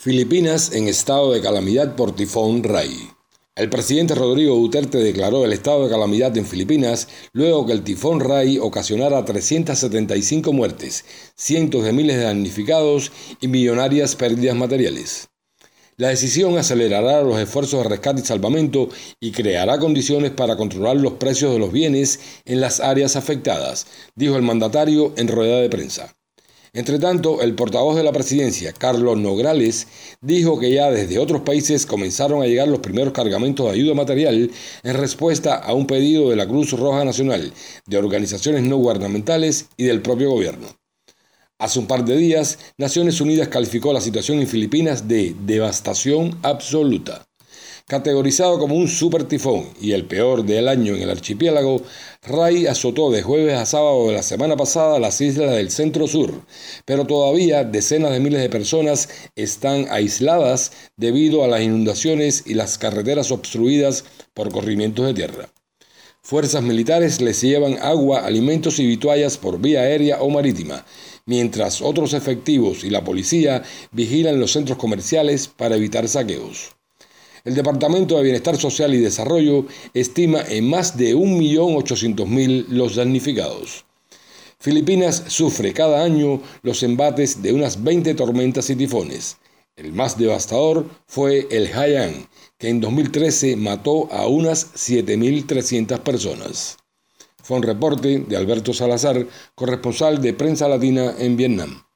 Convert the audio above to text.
Filipinas en estado de calamidad por tifón Rai. El presidente Rodrigo Duterte declaró el estado de calamidad en Filipinas luego que el tifón Rai ocasionara 375 muertes, cientos de miles de damnificados y millonarias pérdidas materiales. La decisión acelerará los esfuerzos de rescate y salvamento y creará condiciones para controlar los precios de los bienes en las áreas afectadas, dijo el mandatario en rueda de prensa. Entretanto, el portavoz de la presidencia, Carlos Nograles, dijo que ya desde otros países comenzaron a llegar los primeros cargamentos de ayuda material en respuesta a un pedido de la Cruz Roja Nacional, de organizaciones no gubernamentales y del propio gobierno. Hace un par de días, Naciones Unidas calificó la situación en Filipinas de devastación absoluta. Categorizado como un supertifón y el peor del año en el archipiélago, Rai azotó de jueves a sábado de la semana pasada las islas del centro-sur, pero todavía decenas de miles de personas están aisladas debido a las inundaciones y las carreteras obstruidas por corrimientos de tierra. Fuerzas militares les llevan agua, alimentos y vituallas por vía aérea o marítima, mientras otros efectivos y la policía vigilan los centros comerciales para evitar saqueos. El Departamento de Bienestar Social y Desarrollo estima en más de 1.800.000 los damnificados. Filipinas sufre cada año los embates de unas 20 tormentas y tifones. El más devastador fue el Haiyan, que en 2013 mató a unas 7.300 personas. Fue un reporte de Alberto Salazar, corresponsal de Prensa Latina en Vietnam.